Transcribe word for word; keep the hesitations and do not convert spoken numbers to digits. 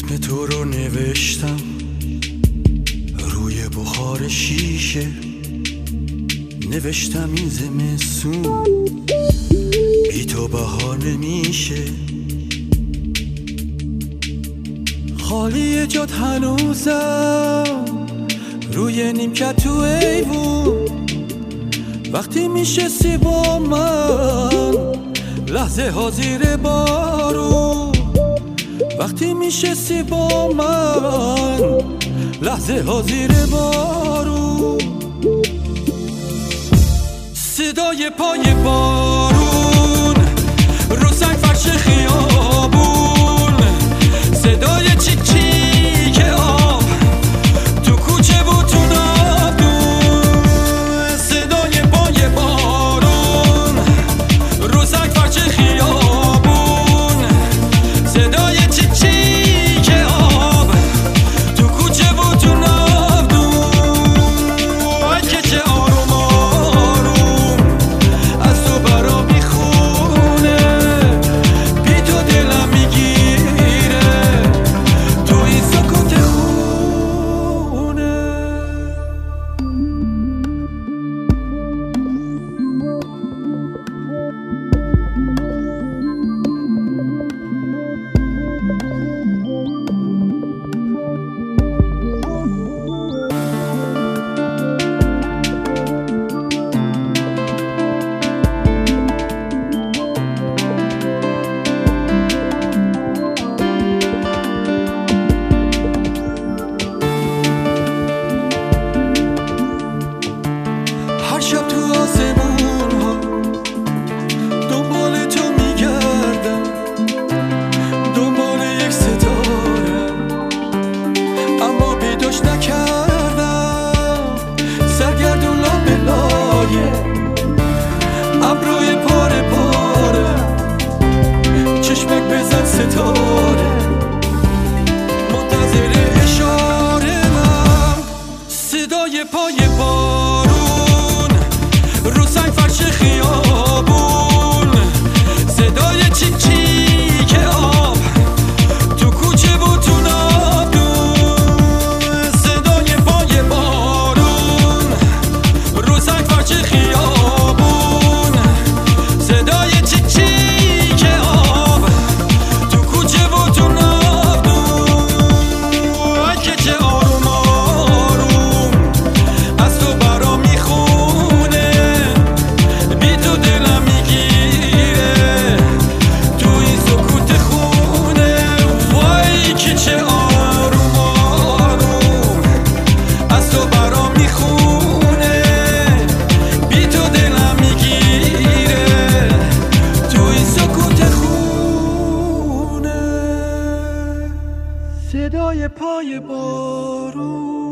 اسم تو رو نوشتم روی بخار شیشه، نوشتم این زمستون بی تو بهار نمیشه. خالی جات هنوزم روی نیمکت تو ایوون، وقتی میشستی با من لحظه ها زیر بارون، وقتی میشستی با من لحظه ها زیر بارون. صدای پای بارون رو سنگ فرش خیابون، صدای چیک چیک آب تو کوچه و تو نبدون، صدای پای بارون رو سنگ فرش خیابون، صدای چیک چیک آب تو کوچه و تو نبدون. وای که چه آروم آروم از تو برا میخونه، بی تو دلم میگیره تو این سکوت خونه. هر شب تو آسمون ها دنبال تو میگردم، دنبال یک ستاره اما پیداش نکردم. سرگردون لابه لایه ابروی پاره پاره، چشمک بزن ستاره منتظر اشاره من. صدای پای بارون رو سنگ فرش خیابون، صدای چیک چیک آب تو کوچه و تو نبدون، صدای پای بارون رو سنگ فرش خیابون، صدای چیک چیک آب تو کوچه و تو نبدون. وای که چه آروم آروم از تو برا میخونه، بی تو دلم میگیره تو این سکوت خونه. وای که چه آروم آروم از تو برا میخونه، بی تو دلم میگیره تو این سکوت خونه. صدای پای بارون